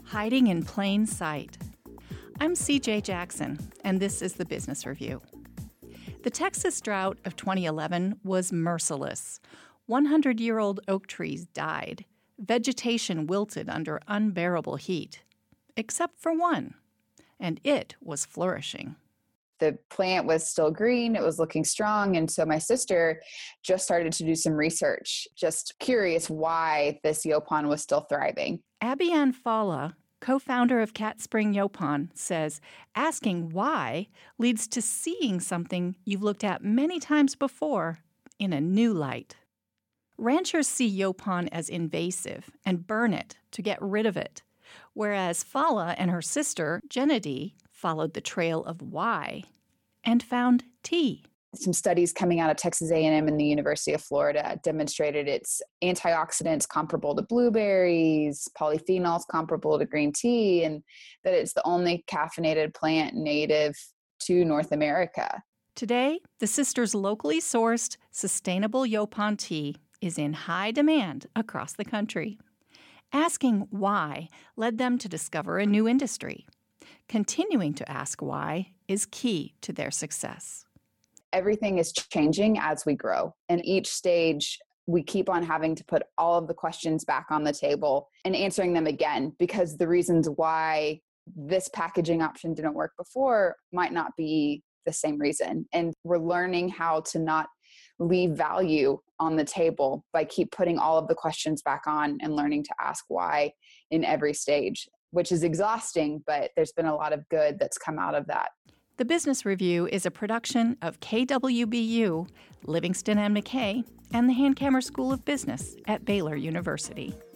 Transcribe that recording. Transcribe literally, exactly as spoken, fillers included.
Hiding in plain sight. I'm C J Jackson, and this is the Business Review. The Texas drought of twenty eleven was merciless. one hundred year old oak trees died. Vegetation wilted under unbearable heat. Except for one, and it was flourishing. The plant was still green, it was looking strong, and so my sister just started to do some research, just curious why this yaupon was still thriving. Abby Ann Falla, co-founder of Cat Spring Yaupon, says asking why leads to seeing something you've looked at many times before in a new light. Ranchers see yaupon as invasive and burn it to get rid of it, whereas Falla and her sister, Gennady, followed the trail of why and found tea. Some studies coming out of Texas A and M and the University of Florida demonstrated its antioxidants comparable to blueberries, polyphenols comparable to green tea, and that it's the only caffeinated plant native to North America. Today, the sisters' locally sourced, sustainable yaupon tea is in high demand across the country. Asking why led them to discover a new industry. Continuing to ask why is key to their success. Everything is changing as we grow. And each stage, we keep on having to put all of the questions back on the table and answering them again, because the reasons why this packaging option didn't work before might not be the same reason. And we're learning how to not leave value on the table by keep putting all of the questions back on and learning to ask why in every stage, which is exhausting, but there's been a lot of good that's come out of that. The Business Review is a production of K W B U, Livingston and McKay, and the Hankamer School of Business at Baylor University.